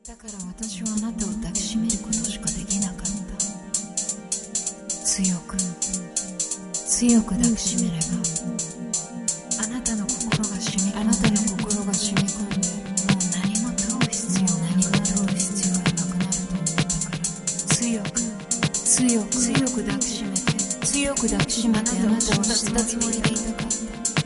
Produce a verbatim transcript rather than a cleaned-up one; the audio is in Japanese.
だから私はあなたを抱きしめることしかできなかった。強く強く抱きしめればあなたの心が染み込んであなたの心が染み込んでもう何も問う必要何も問う必要がなくなると思ったから、強く強く強く抱きしめて強く抱きしめてあなたを抱きしめていたかった。